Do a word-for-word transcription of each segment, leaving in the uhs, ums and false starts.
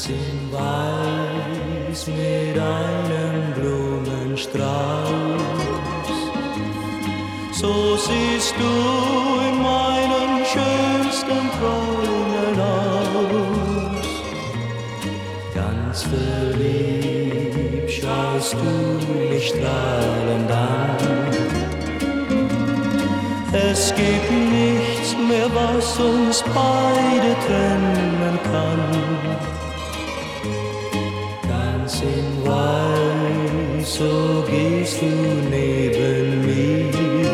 ganz in Weiß mit einem Blumenstrauß. So siehst du in meinen schönsten Träumen aus. Ganz verliebt schaust du mich strahlend an. Es gibt nichts mehr, was uns beide trennen kann. Ganz in Weiß, so gehst du neben mir.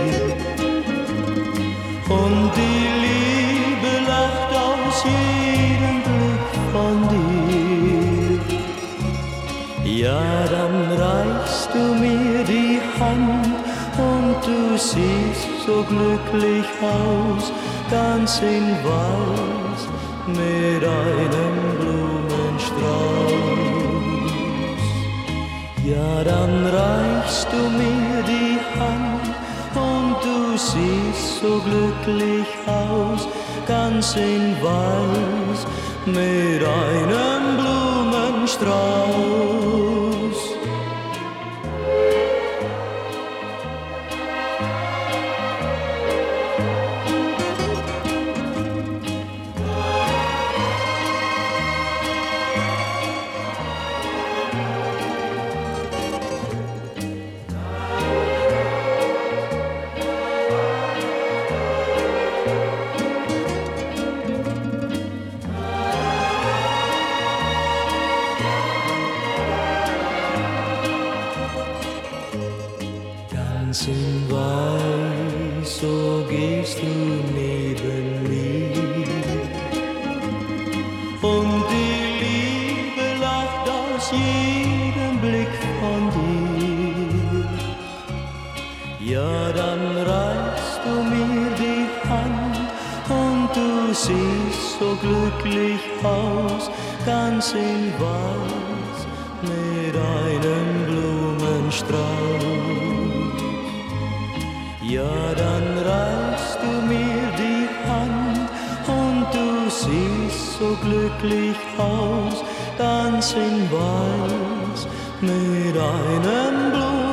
Und die Liebe lacht aus jedem Blick von dir. Ja, dann reichst du mir die Hand und du siehst so glücklich aus, ganz in Weiß mit einem Blumenstrauß. Ja, dann reichst du mir die Hand und du siehst so glücklich aus, ganz in Weiß mit einem Blumenstrauß. Ganz in Weiß, so gehst du neben mir. Und die Liebe lacht aus jedem Blick von dir. Ja, dann reichst du mir die Hand und du siehst so glücklich aus, ganz in Weiß mit einem Blumenstrauß. Ja, dann reichst du mir die Hand und du siehst so glücklich aus, ganz in Weiß mit einem Blumenstrauß.